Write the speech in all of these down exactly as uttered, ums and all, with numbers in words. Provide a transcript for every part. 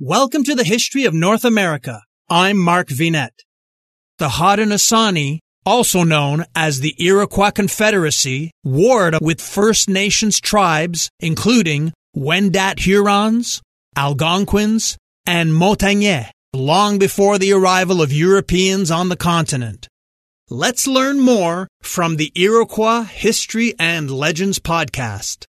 Welcome to the History of North America. I'm Mark Vinette. The Haudenosaunee, also known as the Iroquois Confederacy, warred with First Nations tribes including Wendat Hurons, Algonquins, and Montagnais, long before the arrival of Europeans on the continent. Let's learn more from the Iroquois History and Legends podcast.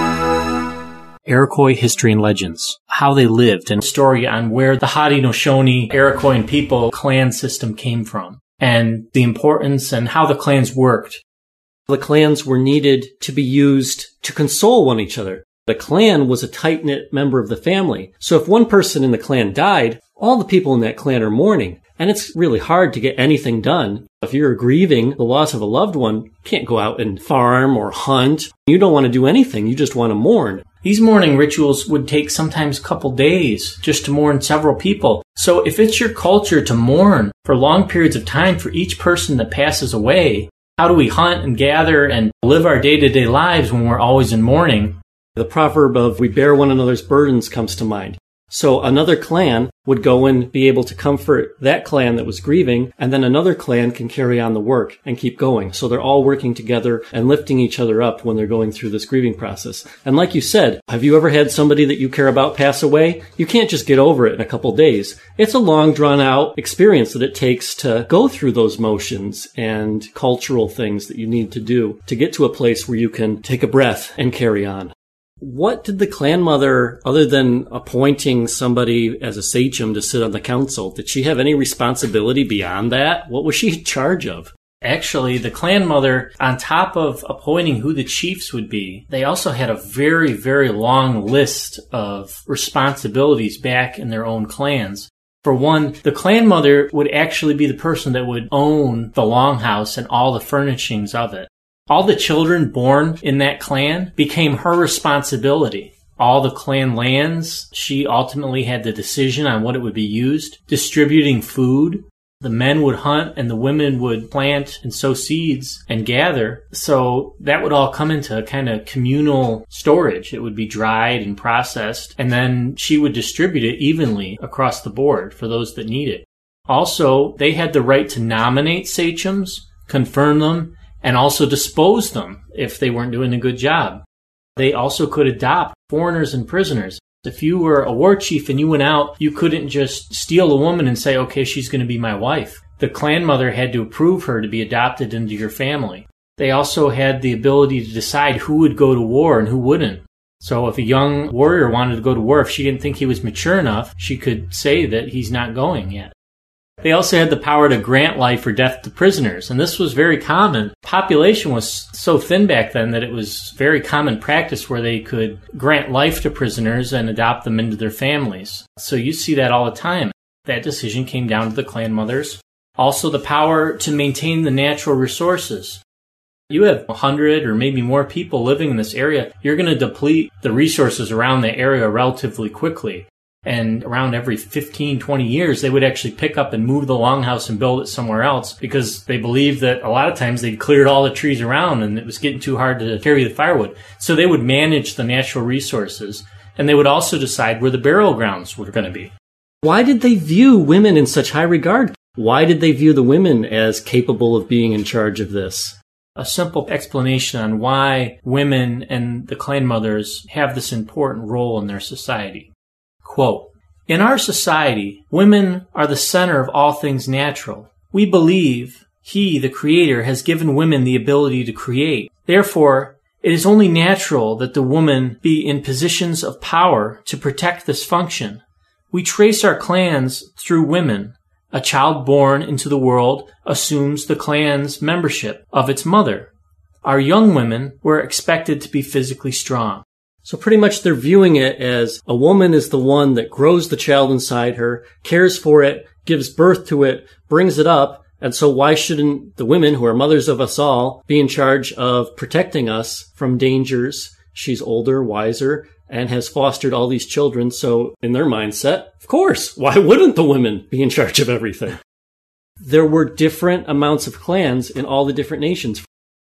Iroquois History and Legends, how they lived, and a story on where the Haudenosaunee Iroquois people clan system came from, and the importance and how the clans worked. The clans were needed to be used to console one each other. The clan was a tight-knit member of the family, so if one person in the clan died, all the people in that clan are mourning, and it's really hard to get anything done. If you're grieving the loss of a loved one, you can't go out and farm or hunt. You don't want to do anything, you just want to mourn. These mourning rituals would take sometimes a couple days just to mourn several people. So if it's your culture to mourn for long periods of time for each person that passes away, how do we hunt and gather and live our day-to-day lives when we're always in mourning? The proverb of we bear one another's burdens comes to mind. So another clan would go and be able to comfort that clan that was grieving, and then another clan can carry on the work and keep going. So they're all working together and lifting each other up when they're going through this grieving process. And like you said, have you ever had somebody that you care about pass away? You can't just get over it in a couple days. It's a long, drawn-out experience that it takes to go through those motions and cultural things that you need to do to get to a place where you can take a breath and carry on. What did the clan mother, other than appointing somebody as a sachem to sit on the council, did she have any responsibility beyond that? What was she in charge of? Actually, the clan mother, on top of appointing who the chiefs would be, they also had a very, very long list of responsibilities back in their own clans. For one, the clan mother would actually be the person that would own the longhouse and all the furnishings of it. All the children born in that clan became her responsibility. All the clan lands, she ultimately had the decision on what it would be used. Distributing food, the men would hunt and the women would plant and sow seeds and gather. So that would all come into a kind of communal storage. It would be dried and processed, and then she would distribute it evenly across the board for those that need it. Also, they had the right to nominate sachems, confirm them, and also dispose them if they weren't doing a good job. They also could adopt foreigners and prisoners. If you were a war chief and you went out, you couldn't just steal a woman and say, okay, she's going to be my wife. The clan mother had to approve her to be adopted into your family. They also had the ability to decide who would go to war and who wouldn't. So if a young warrior wanted to go to war, if she didn't think he was mature enough, she could say that he's not going yet. They also had the power to grant life or death to prisoners, and this was very common. Population was so thin back then that it was very common practice where they could grant life to prisoners and adopt them into their families. So you see that all the time. That decision came down to the clan mothers. Also the power to maintain the natural resources. You have a hundred or maybe more people living in this area. You're going to deplete the resources around the area relatively quickly. And around every fifteen, twenty years, they would actually pick up and move the longhouse and build it somewhere else because they believed that a lot of times they'd cleared all the trees around and it was getting too hard to carry the firewood. So they would manage the natural resources, and they would also decide where the burial grounds were going to be. Why did they view women in such high regard? Why did they view the women as capable of being in charge of this? A simple explanation on why women and the clan mothers have this important role in their society. Quote, in our society, women are the center of all things natural. We believe He, the Creator, has given women the ability to create. Therefore, it is only natural that the woman be in positions of power to protect this function. We trace our clans through women. A child born into the world assumes the clan's membership of its mother. Our young women were expected to be physically strong. So pretty much they're viewing it as a woman is the one that grows the child inside her, cares for it, gives birth to it, brings it up, and so why shouldn't the women, who are mothers of us all, be in charge of protecting us from dangers? She's older, wiser, and has fostered all these children, so in their mindset, of course, why wouldn't the women be in charge of everything? There were different amounts of clans in all the different nations.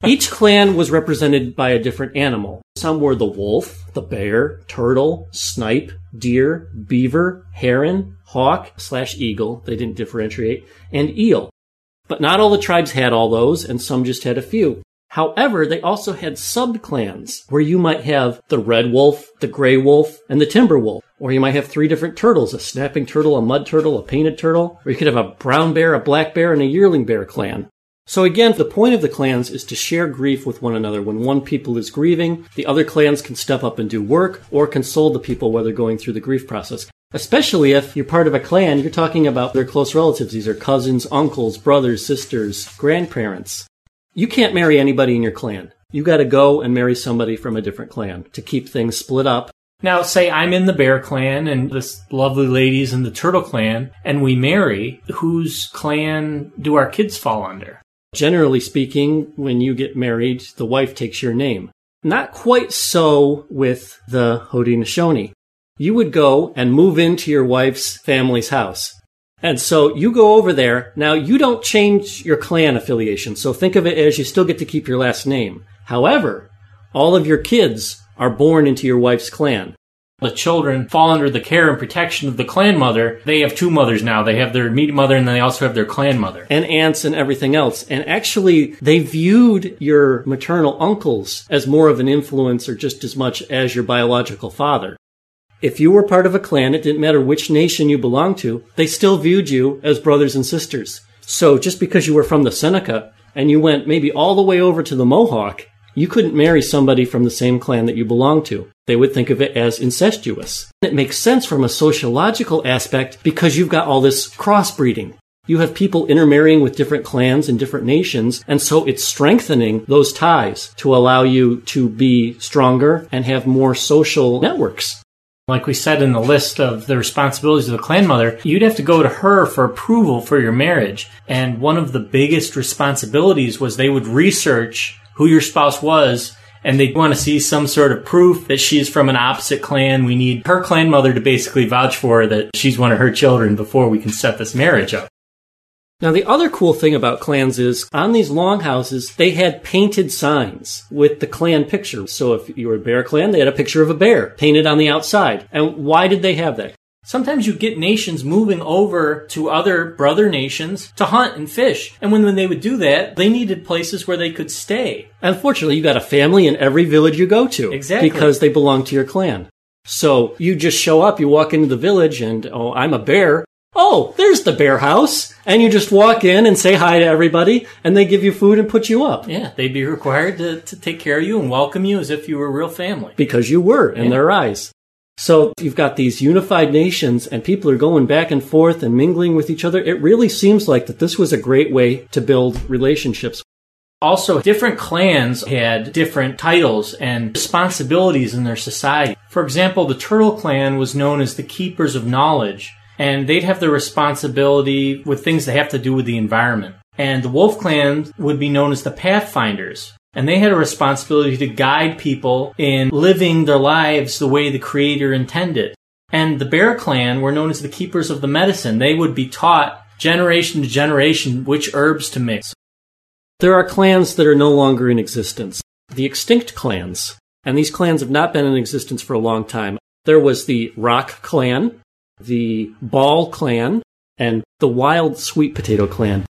Each clan was represented by a different animal. Some were the wolf, the bear, turtle, snipe, deer, beaver, heron, hawk slash eagle, they didn't differentiate, and eel. But not all the tribes had all those, and some just had a few. However, they also had sub-clans, where you might have the red wolf, the gray wolf, and the timber wolf. Or you might have three different turtles, a snapping turtle, a mud turtle, a painted turtle. Or you could have a brown bear, a black bear, and a yearling bear clan. So again, the point of the clans is to share grief with one another. When one people is grieving, the other clans can step up and do work, or console the people while they're going through the grief process. Especially if you're part of a clan, you're talking about their close relatives. These are cousins, uncles, brothers, sisters, grandparents. You can't marry anybody in your clan. You gotta go and marry somebody from a different clan to keep things split up. Now, say I'm in the bear clan and this lovely lady's in the turtle clan, and we marry. Whose clan do our kids fall under? Generally speaking, when you get married, the wife takes your name. Not quite so with the Haudenosaunee. You would go and move into your wife's family's house. And so you go over there. Now, you don't change your clan affiliation, so think of it as you still get to keep your last name. However, all of your kids are born into your wife's clan. The children fall under the care and protection of the clan mother. They have two mothers now. They have their immediate mother, and then they also have their clan mother. And aunts and everything else. And actually, they viewed your maternal uncles as more of an influence or just as much as your biological father. If you were part of a clan, it didn't matter which nation you belonged to, they still viewed you as brothers and sisters. So just because you were from the Seneca and you went maybe all the way over to the Mohawk, you couldn't marry somebody from the same clan that you belonged to. They would think of it as incestuous. It makes sense from a sociological aspect because you've got all this crossbreeding. You have people intermarrying with different clans and different nations, and so it's strengthening those ties to allow you to be stronger and have more social networks. Like we said in the list of the responsibilities of the clan mother, you'd have to go to her for approval for your marriage. And one of the biggest responsibilities was they would research who your spouse was, and they'd want to see some sort of proof that she's from an opposite clan. We need her clan mother to basically vouch for her that she's one of her children before we can set this marriage up. Now, the other cool thing about clans is, on these longhouses, they had painted signs with the clan picture. So if you were a bear clan, they had a picture of a bear painted on the outside. And why did they have that? Sometimes you get nations moving over to other brother nations to hunt and fish. And when, when they would do that, they needed places where they could stay. Unfortunately, you got a family in every village you go to. Exactly. Because they belong to your clan. So you just show up, you walk into the village, and, oh, I'm a bear. Oh, there's the bear house. And you just walk in and say hi to everybody, and they give you food and put you up. Yeah, they'd be required to, to take care of you and welcome you as if you were a real family. Because you were in yeah. their eyes. So you've got these unified nations, and people are going back and forth and mingling with each other. It really seems like that this was a great way to build relationships. Also, different clans had different titles and responsibilities in their society. For example, the Turtle clan was known as the Keepers of Knowledge, and they'd have the responsibility with things that have to do with the environment. And the Wolf clan would be known as the Pathfinders. And they had a responsibility to guide people in living their lives the way the Creator intended. And the Bear clan were known as the Keepers of the Medicine. They would be taught generation to generation which herbs to mix. There are clans that are no longer in existence. The extinct clans. And these clans have not been in existence for a long time. There was the Rock clan, the Ball clan, and the Wild Sweet Potato clan.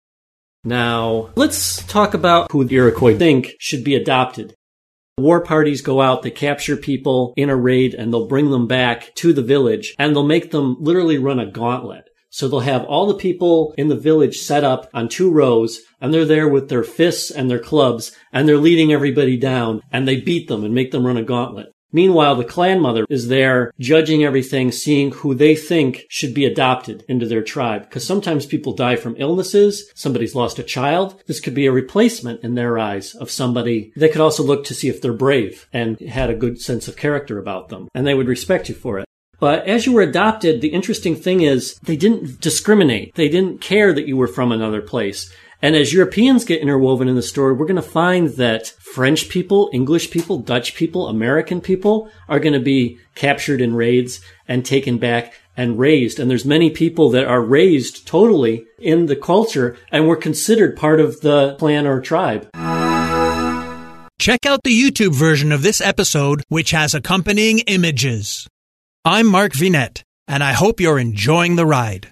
Now, let's talk about who the Iroquois think should be adopted. War parties go out, they capture people in a raid, and they'll bring them back to the village, and they'll make them literally run a gauntlet. So they'll have all the people in the village set up on two rows, and they're there with their fists and their clubs, and they're leading everybody down, and they beat them and make them run a gauntlet. Meanwhile, the clan mother is there judging everything, seeing who they think should be adopted into their tribe. Because sometimes people die from illnesses, somebody's lost a child. This could be a replacement in their eyes of somebody. They could also look to see if they're brave and had a good sense of character about them, and they would respect you for it. But as you were adopted, the interesting thing is they didn't discriminate. They didn't care that you were from another place. And as Europeans get interwoven in the story, we're going to find that French people, English people, Dutch people, American people are going to be captured in raids and taken back and raised. And there's many people that are raised totally in the culture and were considered part of the clan or tribe. Check out the YouTube version of this episode, which has accompanying images. I'm Mark Vinette, and I hope you're enjoying the ride.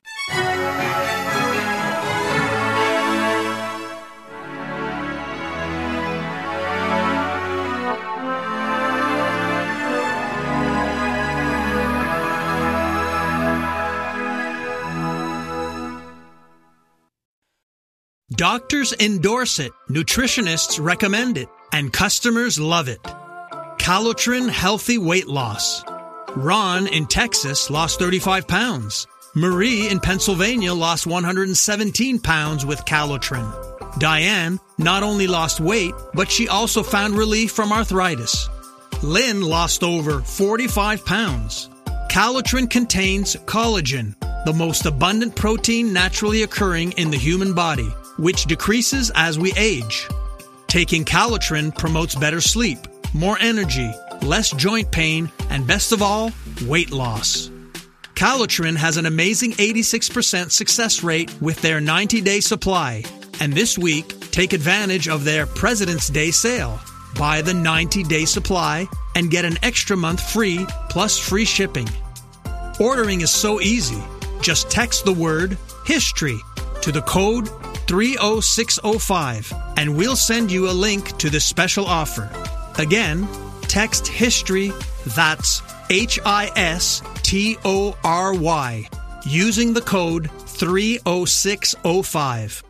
Doctors endorse it, nutritionists recommend it, and customers love it. Calotren Healthy Weight Loss. Ron in Texas lost thirty-five pounds. Marie in Pennsylvania lost one hundred seventeen pounds with Calotren. Diane not only lost weight, but she also found relief from arthritis. Lynn lost over forty-five pounds. Calotren contains collagen, the most abundant protein naturally occurring in the human body, which decreases as we age. Taking Calotren promotes better sleep, more energy, less joint pain, and best of all, weight loss. Calotren has an amazing eighty-six percent success rate with their ninety-day supply. And this week, take advantage of their President's Day sale. Buy the ninety-day supply and get an extra month free plus free shipping. Ordering is so easy. Just text the word HISTORY to the code three oh six oh five, and we'll send you a link to this special offer. Again, text HISTORY, that's H I S T O R Y, using the code three oh six oh five.